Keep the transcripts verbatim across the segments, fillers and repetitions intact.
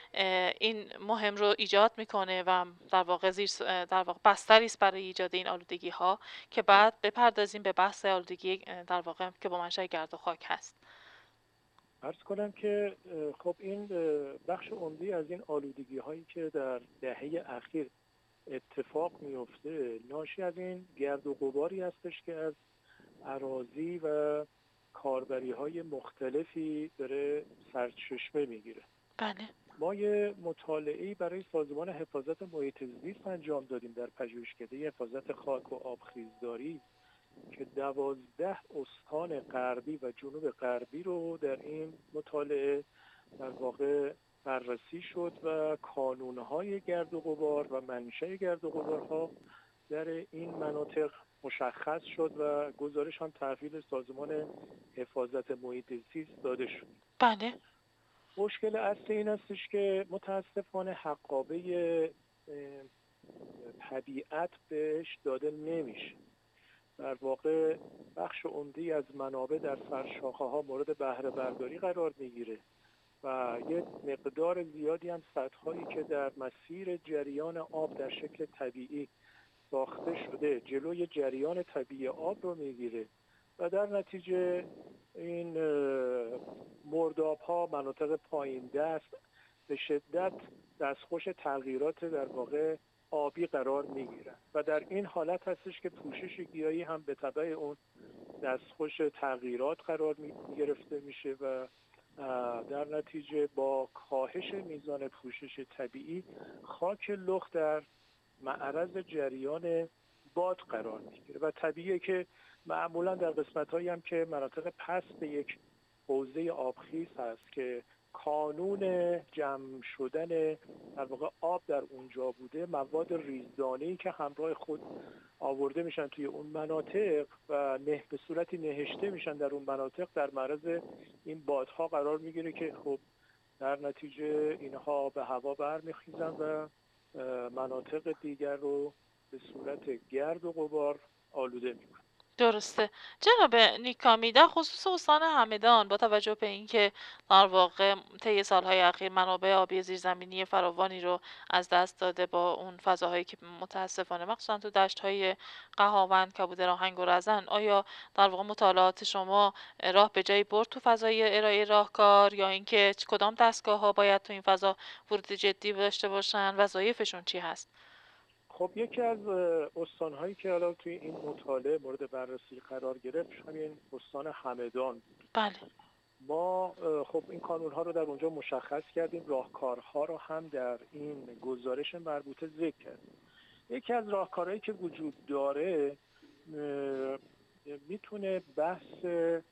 این مهم رو ایجاد میکنه و در واقع زیر در واقع بستری است برای ایجاد این آلودگی ها که بعد بپردازیم به بحث آلودگی در واقع که با منشأ گرد و خاک هست. عرض کنم که خب این بخش عمده از این آلودگی هایی که در دهه اخیر اتفاق میفته ناشی از این گرد و غباری هستش که از اراضی و کاربری های مختلفی داره سرچشمه میگیره. بله. ما یه مطالعه‌ای برای سازمان حفاظت محیط زیست انجام دادیم در پژوهشکده حفاظت خاک و آبخیزداری که دوازده استان غربی و جنوب غربی رو در این مطالعه در واقع بررسی شد و کانونهای گرد و غبار و منشأ گرد و غبارها در این مناطق مشخص شد و گزارش هم تحویل سازمان حفاظت محیط زیست داده شد. بله. مشکل اصلی این هستش که متاسفانه حقابه طبیعت بهش داده نمیشه. در واقع بخش عمده‌ای از منابع در سرشاخه‌ها مورد بهره برداری قرار میگیره و یه مقدار زیادی هم سدهایی که در مسیر جریان آب در شکل طبیعی ساخته شده جلوی جریان طبیعی آب رو میگیره و در نتیجه این مرداب‌ها مناطق پایین دست به شدت دستخوش تغییرات در واقع آبی قرار میگیرن و در این حالت هستش که پوشش گیاهی هم به تبع اون دستخوش تغییرات قرار میگرفته میشه و در نتیجه با کاهش میزان پوشش طبیعی خاک لخت در معرض جریان باد قرار میگیره و طبیعیه که معمولا در قسمت‌هایی هم که مناطق پست یک حوزه آبخیز هست که کانون جمع شدن در واقع آب در اونجا بوده، مواد ریزدانه‌ای که همراه خود آورده میشن توی اون مناطق و نه به صورتی نهشته میشن در اون مناطق در معرض این بادها قرار میگیره که خب در نتیجه اینها به هوا برمیخیزن و مناطق دیگر رو به صورت گرد و غبار آلوده میکنن. درسته. جناب نیکامی، در خصوص استان همدان با توجه به اینکه در واقع طی سالهای اخیر منابع آبی زیرزمینی فراوانی رو از دست داده با اون فضاهایی که متاسفانه مخصوصا تو دشت‌های قهاوند، کبود راهنگ و رزن، آیا در واقع مطالعات شما راه به جایی برد تو فضای ارائه راهکار یا اینکه کدام دستگاه‌ها باید تو این فضا ورود جدی داشته باشن، وظایفشون چی هست؟ خب یکی از استان‌هایی که حالا توی این مطالعه مورد بررسی قرار گرفت همین استان همدان بود. بله. ما خب این کانون‌ها رو در اونجا مشخص کردیم، راهکارها رو هم در این گزارش مربوطه ذکر کردیم. یکی از راهکارهایی که وجود داره میتونه بحث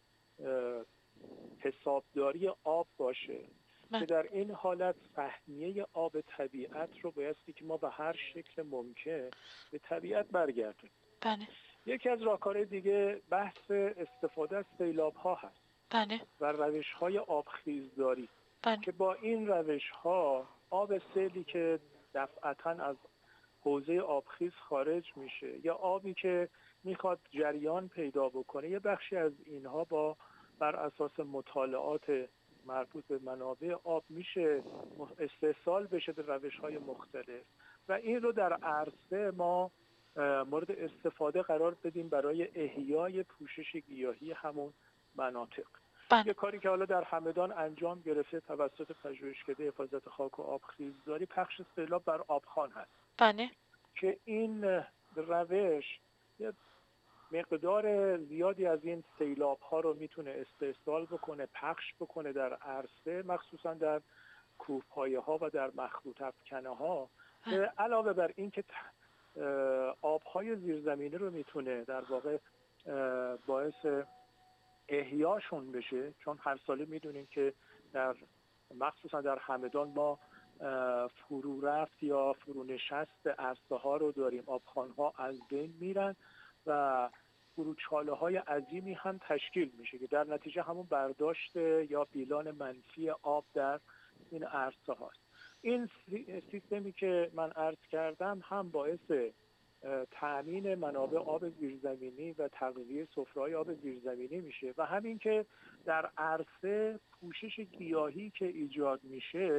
حسابداری آب باشه بله. که در این حالت سهمیه آب طبیعت رو بایستی که ما به هر شکل ممکن به طبیعت برگردونیم. بله. یکی از راهکارهای دیگه بحث استفاده از سیلاب‌ها هست. بله. و روش‌های آبخیزداری بله. که با این روش‌ها آب سیلی که دفعتاً از حوزه آبخیز خارج میشه یا آبی که میخواد جریان پیدا بکنه، یه بخشی از اینها با بر اساس مطالعات مربوط به منابع آب میشه استحصال بشه به روش‌های مختلف و این رو در عرصه ما مورد استفاده قرار بدیم برای احیای پوشش گیاهی همون مناطق. بله. یه کاری که حالا در همدان انجام گرفته توسط پژوهشکده حفاظت خاک و آبخیزداری پخش سیلاب بر آبخوان هست. بله. که این روش یه مقدار زیادی از این سیلاب ها رو میتونه استحصال بکنه، پخش بکنه در عرصه، مخصوصا در کوهپایه ها و در مخروط افکنه ها که علاوه بر این که آبهای زیرزمینی رو میتونه در واقع باعث احیاشون بشه، چون هر ساله میدونیم که در مخصوصا در همدان ما فرو رفت یا فرو نشست عرصه ها رو داریم، آبخوان ها از بین میرن و فروچاله های عظیمی هم تشکیل میشه که در نتیجه همون برداشت یا بیلان منفی آب در این عرصه هاست. این سیستمی که من عرض کردم هم باعث تأمین منابع آب زیرزمینی و تغذیه سفره‌های آب زیرزمینی میشه و همین که در عرصه پوشش گیاهی که ایجاد میشه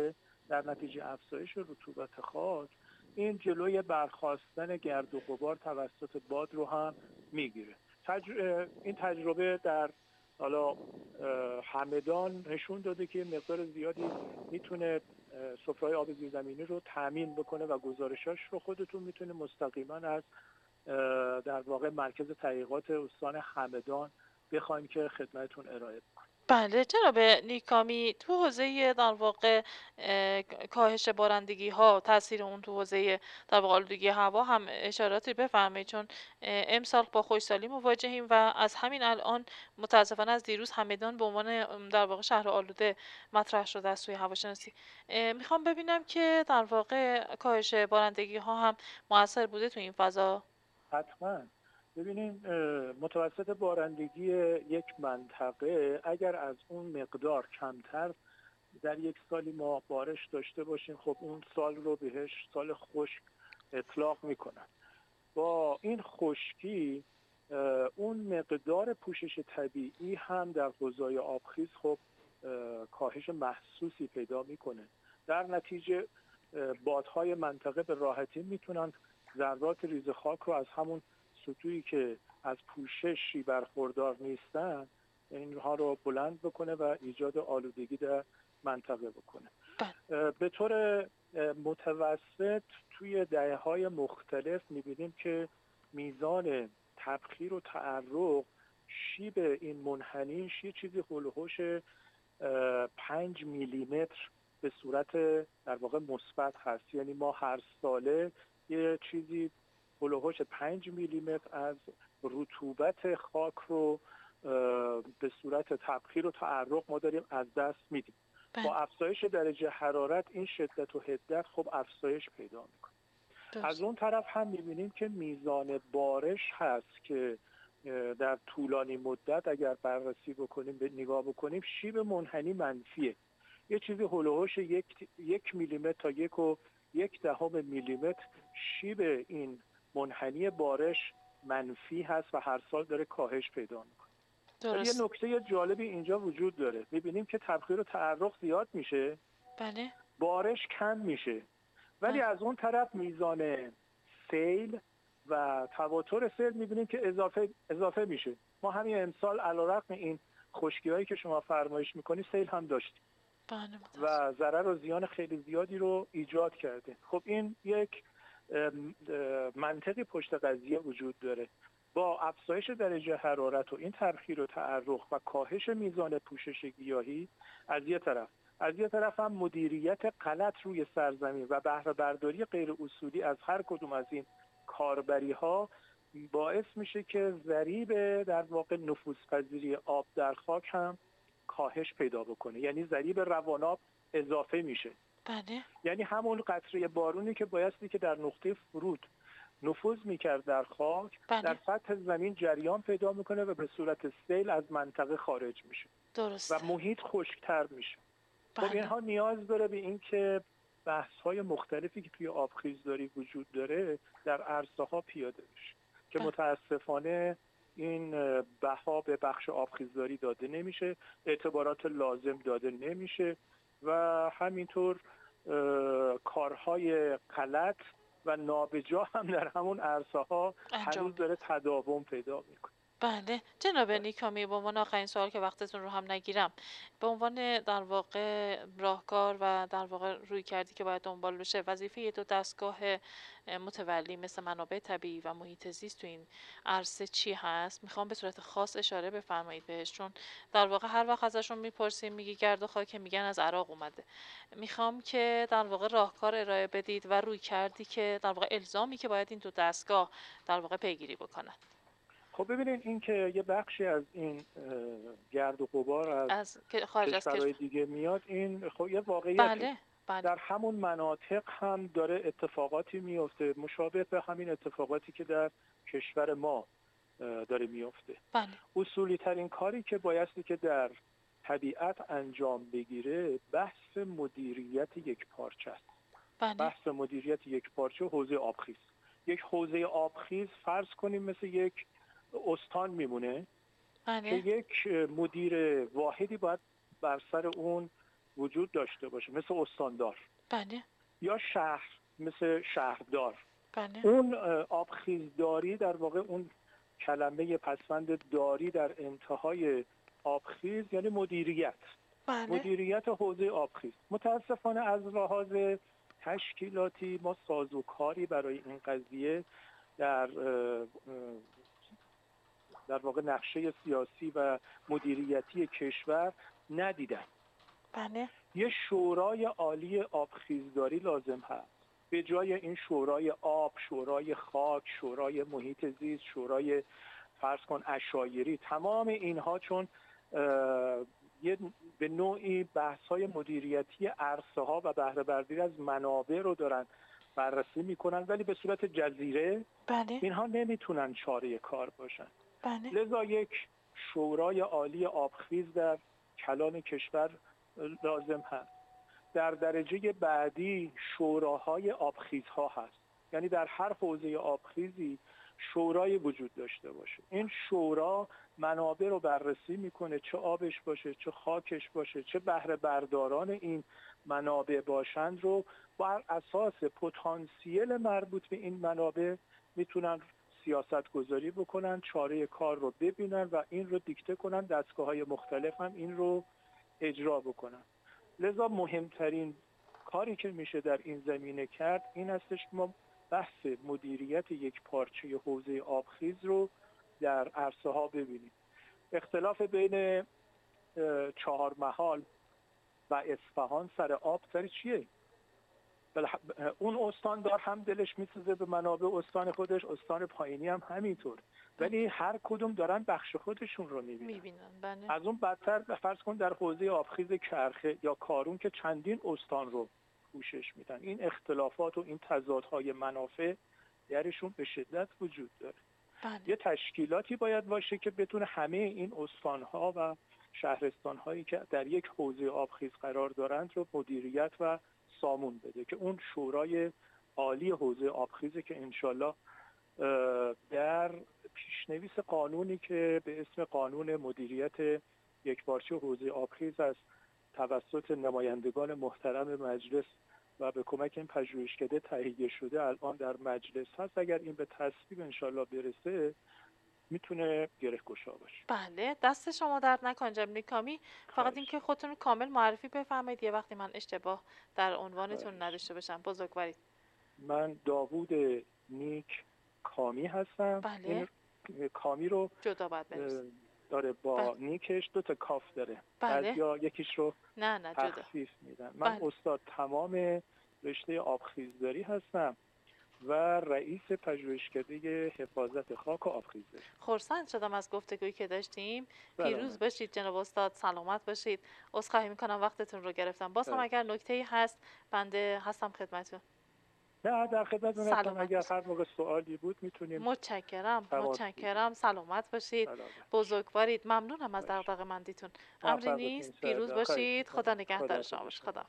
در نتیجه افزایش رطوبت خاک این جلوی برخاستن گرد و غبار توسط باد رو هم میگیره. تج... این تجربه در حالا همدان نشون داده که مقدار زیادی میتونه سفره‌های آب زیرزمینی رو تامین بکنه و گزارشاش رو خودتون میتونه مستقیما از در واقع مرکز تحقیقات استان همدان بخوایم که خدمتتون ارائه کنه. بله جناب نیکامی، تو حوزه در واقع کاهش بارندگی ها، تاثیر اون تو حوزه در واقع آلودگی هوا هم اشاراتی بفرمایید، چون امسال با خشکسالی مواجهیم و از همین الان متاسفانه از دیروز همدان به عنوان در واقع شهر آلوده مطرح شده است توی هواشناسی. میخوام ببینم که در واقع کاهش بارندگی ها هم موثر بوده تو این فضا. حتما. ببینیم متوسط بارندگی یک منطقه اگر از اون مقدار کمتر در یک سالی ما بارش داشته باشیم، خب اون سال رو بهش سال خشک اطلاق میکنن. با این خشکی اون مقدار پوشش طبیعی هم در حوضای آبخیز خب کاهش محسوسی پیدا میکنه. در نتیجه بادهای منطقه به راحتی میتونن ذرات ریز خاک رو از همون سطوحی که از پوششی برخوردار نیستن اینها رو بلند بکنه و ایجاد آلودگی در منطقه بکنه. به طور متوسط توی دهه‌های مختلف می‌بینیم که میزان تبخیر و تعرق شیب این منحنیش یه چیزی هولوحوش پنج میلیمتر به صورت در واقع مثبت هست. یعنی ما هر ساله یه چیزی هولوحوش پنج میلیمتر از رطوبت خاک رو به صورت تبخیر و تعرق ما داریم از دست میدیم. با افزایش درجه حرارت این شدت و حدت خب افزایش پیدا میکنه. از اون طرف هم میبینیم که میزان بارش هست که در طولانی مدت اگر بررسی بکنیم به نگاه بکنیم شیب منحنی منفیه. یه چیزی هولوحوش یک, یک میلیمتر تا یک و یک دهم میلیمتر شیب این منحنی بارش منفی هست و هر سال داره کاهش پیدا میکنه. یه نکته جالبی اینجا وجود داره. میبینیم که تبخیر و تعرق زیاد میشه، بله، بارش کم میشه، ولی از اون طرف میزان سیل و تواتر سیل میبینیم که اضافه اضافه میشه. ما همین امسال علیرغم این خشکی‌هایی که شما فرمایش میکنی سیل هم داشتیم و ضرر و زیان خیلی زیادی رو ایجاد کرده. خب این یک منطقی پشت قضیه وجود داره. با افزایش درجه حرارت و این تبخیر و تعرق و کاهش میزان پوشش گیاهی از یک طرف، از یک طرف هم مدیریت غلط روی سرزمین و بهره برداری غیر اصولی از هر کدوم از این کاربری ها باعث میشه که ضریب در واقع نفوذپذیری آب در خاک هم کاهش پیدا بکنه. یعنی ضریب رواناب اضافه میشه. بله. یعنی همون قطره بارونی که بایستی که در نقطه فرود نفوذ میکرد در خاک، بله، در سطح زمین جریان پیدا میکنه و به صورت سیل از منطقه خارج میشه. درسته. و محیط خشکتر میشه. بله. خب اینها نیاز داره به این که بحث‌های مختلفی که توی آبخیزداری وجود داره در عرصه ها پیاده بشه که بله. متاسفانه این بها به بخش آبخیزداری داده نمیشه، اعتبارات لازم داده نمیشه و همینطور کارهای غلط و نابجا هم در همون عرصه ها هنوز داره تداوم پیدا میکنه. بله جناب نیکامی، به عنوان آخرین سوال که وقتتون رو هم نگیرم، به عنوان در واقع راهکار و در واقع روی کردی که باید دنبال بشه، وظیفه دو دستگاه متولی مثل منابع طبیعی و محیط زیست تو این عرصه چی هست؟ میخوام به صورت خاص اشاره بفرمایید بهش، چون در واقع هر وقت ازشون میپرسیم میگی گرد و خاک، میگن از عراق اومده. میخوام که در واقع راهکار ارائه بدید و روی کردی که در واقع الزامی که باید این دو دستگاه در واقع پیگیری بکنن. خب ببینید این که یه بخشی از این گرد و غبار از, از خارج از کشورهای دیگه میاد، این خب یه واقعیت بله. بله. در همون مناطق هم داره اتفاقاتی میفته مشابه به همین اتفاقاتی که در کشور ما داره میفته. بله. اصولی ترین کاری که بایستی که در طبیعت انجام بگیره بحث مدیریت یک پارچه است. بله. بحث مدیریت یک پارچه حوزه آبخیز. یک حوزه آبخیز فرض کنیم مثل یک استان میمونه، بله. که یک مدیر واحدی باید بر سر اون وجود داشته باشه مثل استاندار. بله یا شهر مثل شهردار. بله اون آبخیزداری در واقع اون کلمه پسوند داری در انتهای آبخیز یعنی مدیریت. بله مدیریت حوزه آبخیز. متاسفانه از لحاظ تشکیلاتی ما سازوکاری برای این قضیه در در واقع نقشه سیاسی و مدیریتی کشور ندیدن. بله یه شورای عالی آبخیزداری لازم هست. به جای این شورای آب، شورای خاک، شورای محیط زیست، شورای فرض کن عشایری، تمام اینها چون یه به نوعی بحث‌های مدیریتی عرصه ها و بهره برداری از منابع رو دارن بررسی میکنن، ولی به صورت جزیره. بله اینها نمیتونن چاره کار باشن. بله لذا یک شورای عالی آبخیز در کلان کشور لازم هست. در درجه بعدی شوراهای آبخیزها هست، یعنی در هر حوزه آبخیزی شورای وجود داشته باشه. این شورا منابع رو بررسی میکنه، چه آبش باشه، چه خاکش باشه، چه بهره برداران این منابع باشند رو بر اساس پتانسیل مربوط به این منابع میتونن سیاست گذاری بکنن، چاره کار رو ببینن و این رو دیکته کنن. دستگاه‌های مختلف هم این رو اجرا بکنن. لذا مهمترین کاری که میشه در این زمینه کرد این هستش که ما بحث مدیریت یک پارچه حوزه آبخیز رو در عرصه ها ببینیم. اختلاف بین چهارمحال و اصفهان سر آب سر چیه؟ اون استاندار هم دلش میسوزه به منابع استان خودش، استان پایینی هم همینطور، ولی هر کدوم دارن بخش خودشون رو میبینن. میبینن بله. از اون بدتر فرض کن در حوزه آبخیز کرخه یا کارون که چندین استان رو پوشش میدن، این اختلافات و این تضادهای منافع درشون به شدت وجود داره. بله. یه تشکیلاتی باید باشه که بتونه همه این استانها و شهرستانهایی که در یک حوزه آبخیز قرار دارند رو مدیریت و سامون بده، که اون شورای عالی حوزه آبخیزه که انشالله در پیشنویس قانونی که به اسم قانون مدیریت یکپارچه حوزه آبخیز است توسط نمایندگان محترم مجلس و به کمک این پژوهشکده تهیه شده الان در مجلس هست. اگر این به تصویب انشالله برسه میتونه گره‌گشا باشه. بله دست شما درد نکنه جناب نیکامی. فقط اینکه خودتون کامل معرفی بفرمایید یه وقتی من اشتباه در عنوانتون نداشته باشم. بزرگوارید. من داوود نیک کامی هستم. بله. این کامی رو جدا باید بنویسید. داره با بله. نیکش دو تا کاف داره. بله. یا یکیش رو نه نه جدا تخفیف میدن. من بله. استاد تمام رشته آبخیزداری هستم و رئیس پژوهشکده حفاظت خاک و آبخیزداری. خرسند شدم از گفتگویی که داشتیم. سلامت. پیروز باشید جناب استاد، سلامت باشید. عذرخواهی میکنم وقتتون رو گرفتم. باز هم اگر نکته‌ای هست بنده هستم خدمتتون. نه در خدمتتون هستم. اگر هر موقع سوالی بود میتونیم. متشکرم متشکرم. سلامت باشید. سلامت. بزرگوارید. ممنونم از دغدغه‌مندیتون. امری نیست. پیروز باشید. خدا نگهدار شما باشه. خدا